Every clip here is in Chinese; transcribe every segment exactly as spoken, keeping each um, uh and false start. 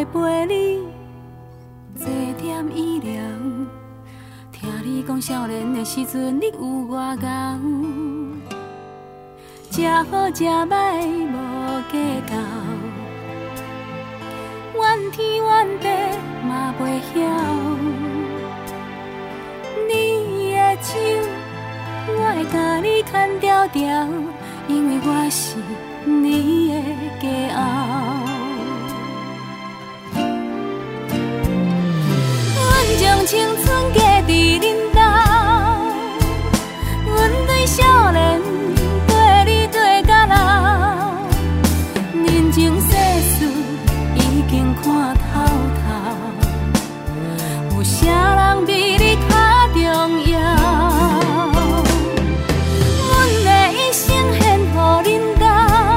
陪你坐点医疗，听你讲少年的时阵你有偌牛，吃好吃歹无计较，怨天怨地嘛袂晓。你的手，我会甲你牵条条，因为我是你的骄傲。阮将青春加伫恁兜，阮对少年对你对到老，人情世事已经看透透，有啥人比你较重要？阮的一生献予恁兜，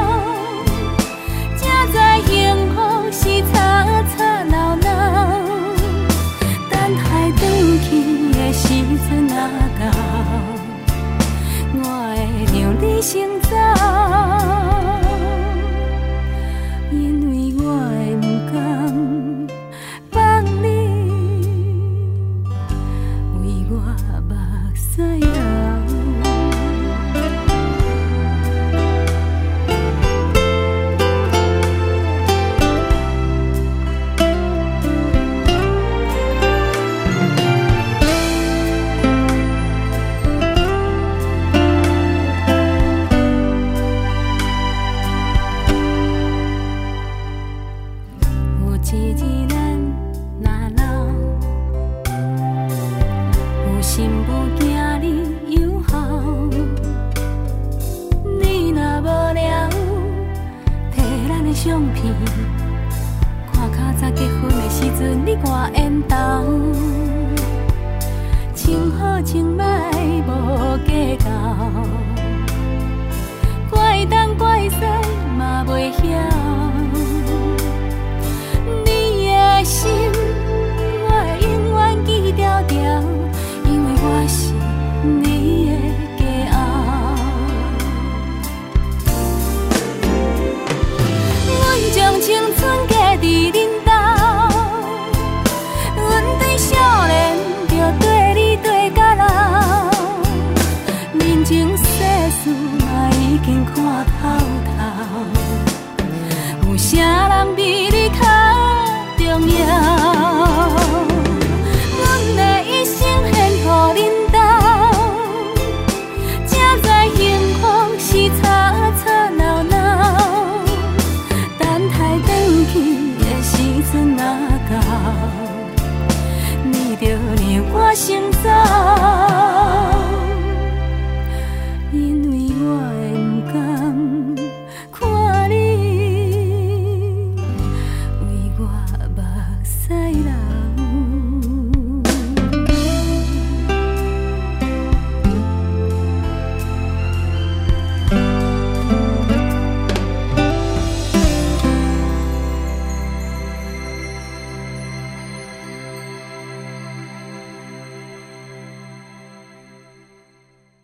才知幸福是吵吵闹闹。等待转去的时阵若到，我会让你先走，因为我会不甘放你为我目屎流。一日咱若老，有心不惊你有效。你若无聊，摕咱的相片，看较早结婚的时阵你挂烟头，穿好穿歹无计较，怪东怪西嘛袂晓。心，我会永远记条条，因为我是你的骄傲。阮将青春加伫恁兜，阮对少年就对你对到老，人情世事嘛已经看透透，有啥人比你较重要？阮的一生献予恁兜，才知幸福是吵吵闹闹。等待转去的时阵若到，你就让我先走。